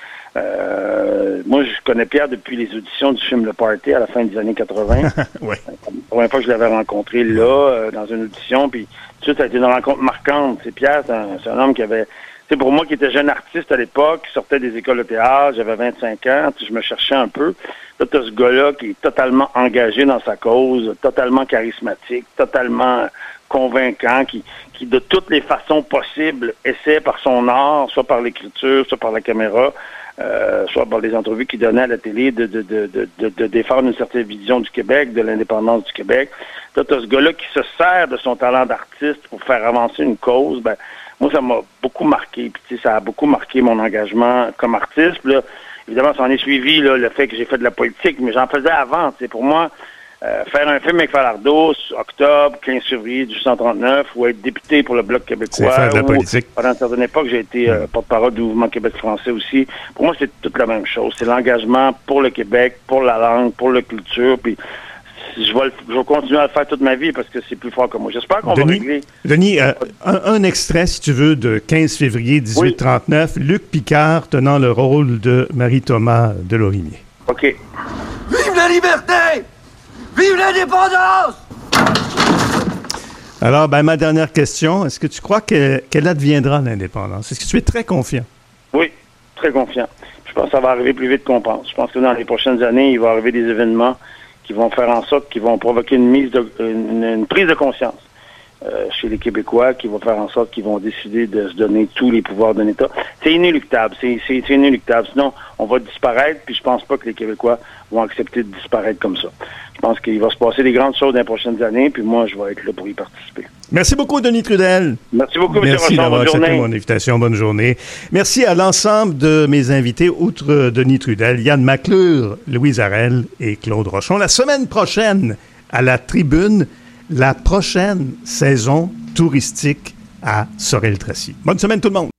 Euh, moi, je connais Pierre depuis les auditions du film Le Party à la fin des années quatre-vingt. Ouais. La première fois que je l'avais rencontré là, euh, dans une audition, puis tout de suite, ça a été une rencontre marquante. C'est Pierre, c'est un, c'est un homme qui avait... Tu sais, pour moi, qui était jeune artiste à l'époque, qui sortait des écoles de théâtre, j'avais vingt-cinq ans, je me cherchais un peu. Là, t'as ce gars-là qui est totalement engagé dans sa cause, totalement charismatique, totalement convaincant, qui, qui de toutes les façons possibles essaie par son art, soit par l'écriture, soit par la caméra, Euh, soit par les entrevues qu'il donnait à la télé, de, de, de, de, de, de défendre une certaine vision du Québec, de l'indépendance du Québec. Là, tu as ce gars-là qui se sert de son talent d'artiste pour faire avancer une cause. Ben, moi, ça m'a beaucoup marqué. Puis, tu sais, ça a beaucoup marqué mon engagement comme artiste. Puis là, évidemment, ça en est suivi là, le fait que j'ai fait de la politique, mais j'en faisais avant. Tu sais, pour moi, euh, faire un film avec Falardeau, octobre, quinze février dix-huit cent trente-neuf, ou être député pour le Bloc québécois. C'est faire de la politique. Pendant une certaine époque, j'ai été euh, porte-parole du mouvement Québec français aussi. Pour moi, c'est toute la même chose. C'est l'engagement pour le Québec, pour la langue, pour la culture. Puis je vais, le, je vais continuer à le faire toute ma vie parce que c'est plus fort que moi. J'espère qu'on Denis, va régler. Denis, euh, un, un extrait, si tu veux, de quinze février dix-huit trente-neuf, oui. Luc Picard tenant le rôle de Marie-Thomas de Lorimier. OK. Vive la liberté! Vive l'indépendance! Alors, ben, ma dernière question, est-ce que tu crois que, qu'elle adviendra l'indépendance? Est-ce que tu es très confiant? Oui, très confiant. Je pense que ça va arriver plus vite qu'on pense. Je pense que dans les prochaines années, il va arriver des événements qui vont faire en sorte qu'ils vont provoquer une mise de, une, une prise de conscience euh, chez les Québécois, qui vont faire en sorte qu'ils vont décider de se donner tous les pouvoirs d'un État. C'est inéluctable, c'est, c'est, c'est inéluctable. Sinon, on va disparaître, puis je pense pas que les Québécois vont accepter de disparaître comme ça. Je pense qu'il va se passer des grandes choses dans les prochaines années, puis moi, je vais être là pour y participer. Merci beaucoup, Denis Trudel. Merci beaucoup, M. Merci Rochon. d'avoir Bonne accepté journée. mon invitation. Bonne journée. Merci à l'ensemble de mes invités, outre Denis Trudel, Yann McClure, Louise Arel et Claude Rochon. La semaine prochaine, à la Tribune, la prochaine saison touristique à Sorel-Tracy. Bonne semaine, tout le monde.